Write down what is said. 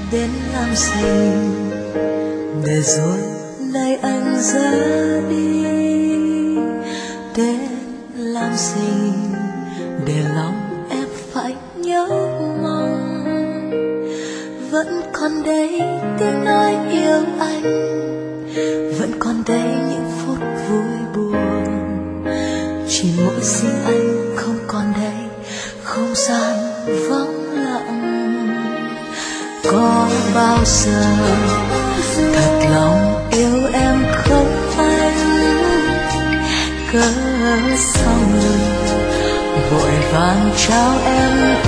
đến làm gì để rồi nay anh ra đi, đến làm gì để lòng em phải nhớ mong. Vẫn còn đây tiếng nói yêu anh, vẫn còn đây những phút vui buồn, chỉ mỗi riêng anh không còn đây, không gian vắng lặng. Có bao giờ thật lòng yêu em không anh, cớ sao người vội vàng trao em